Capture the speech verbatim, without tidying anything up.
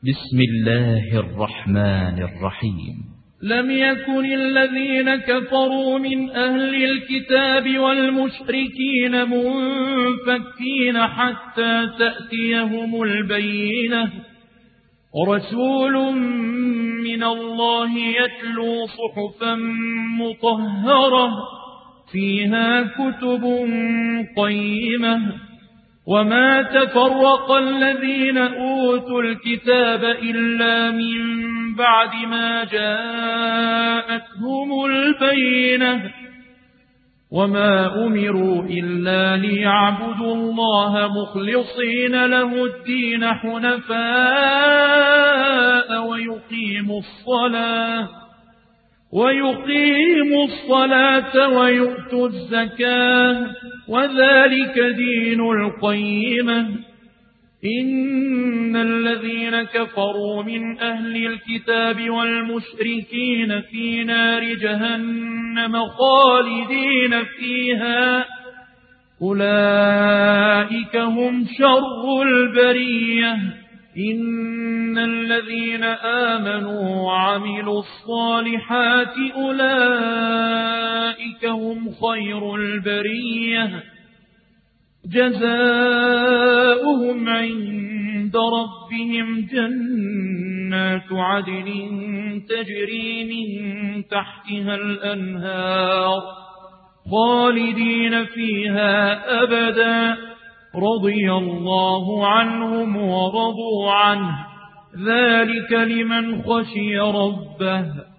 بسم الله الرحمن الرحيم. لم يكن الذين كفروا من أهل الكتاب والمشركين منفكين حتى تأتيهم البينة، رسول من الله يتلو صحفا مطهرة فيها كتب قيمة. وما تفرق الذين أوتوا الكتاب إلا من بعد ما جاءتهم البينة، وما أمروا إلا ليعبدوا الله مخلصين له الدين حنفاء ويقيموا الصلاة ويقيموا الصلاة ويؤتوا الزكاة، وذلك دين القيمة. إن الذين كفروا من أهل الكتاب والمشركين في نار جهنم خالدين فيها، أولئك هم شر البرية. إن الذين آمنوا وعملوا الصالحات أولئك هم خير البرية، جزاؤهم عند ربهم جنات عدن تجري من تحتها الأنهار خالدين فيها أبدا، رضي الله عنهم ورضوا عنه، ذلك لمن خشي ربه.